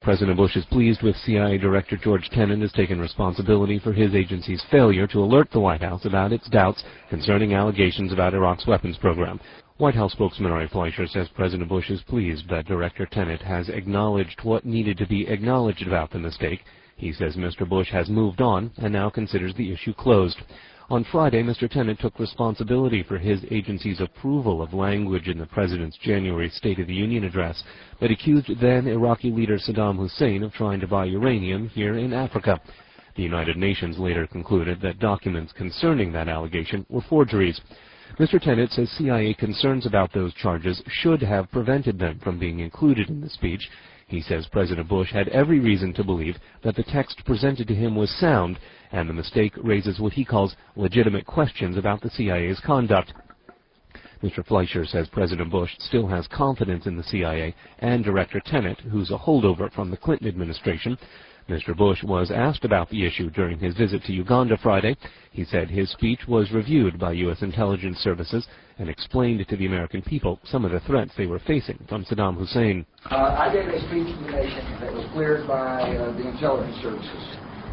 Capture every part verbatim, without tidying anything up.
President Bush is pleased with C I A Director George Tenet has taken responsibility for his agency's failure to alert the White House about its doubts concerning allegations about Iraq's weapons program. White House spokesman Ari Fleischer says President Bush is pleased that Director Tenet has acknowledged what needed to be acknowledged about the mistake. He says Mister Bush has moved on and now considers the issue closed. On Friday, Mister Tenet took responsibility for his agency's approval of language in the President's January State of the Union address that accused then Iraqi leader Saddam Hussein of trying to buy uranium here in Africa. The United Nations later concluded that documents concerning that allegation were forgeries. Mister Tenet says C I A concerns about those charges should have prevented them from being included in the speech. He says President Bush had every reason to believe that the text presented to him was sound, and the mistake raises what he calls legitimate questions about the C I A's conduct. Mister Fleischer says President Bush still has confidence in the C I A and Director Tenet, who's a holdover from the Clinton administration. Mister Bush was asked about the issue during his visit to Uganda Friday. He said his speech was reviewed by U S intelligence services and explained to the American people some of the threats they were facing from Saddam Hussein. Uh, I gave a speech to the nation that was cleared by uh, the intelligence services.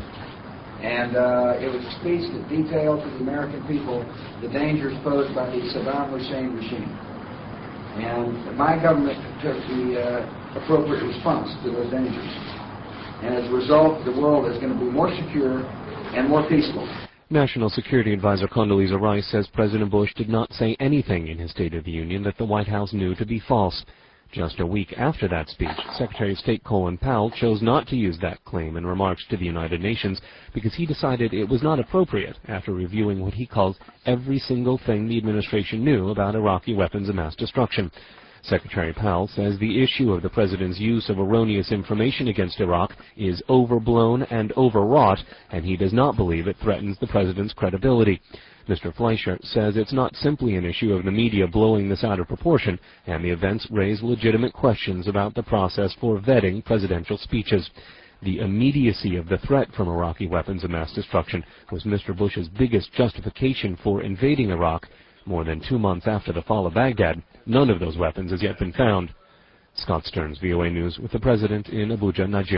And uh, it was a speech that detailed to the American people the dangers posed by the Saddam Hussein regime. And my government took the uh, appropriate response to those dangers. And as a result, the world is going to be more secure and more peaceful. National Security Advisor Condoleezza Rice says President Bush did not say anything in his State of the Union that the White House knew to be false. Just a week after that speech, Secretary of State Colin Powell chose not to use that claim in remarks to the United Nations because he decided it was not appropriate after reviewing what he calls every single thing the administration knew about Iraqi weapons of mass destruction. Secretary Powell says the issue of the president's use of erroneous information against Iraq is overblown and overwrought, and he does not believe it threatens the president's credibility. Mister Fleischer says it's not simply an issue of the media blowing this out of proportion, and the events raise legitimate questions about the process for vetting presidential speeches. The immediacy of the threat from Iraqi weapons of mass destruction was Mister Bush's biggest justification for invading Iraq. More than two months after the fall of Baghdad, none of those weapons has yet been found. Scott Stearns, V O A News, with the President in Abuja, Nigeria.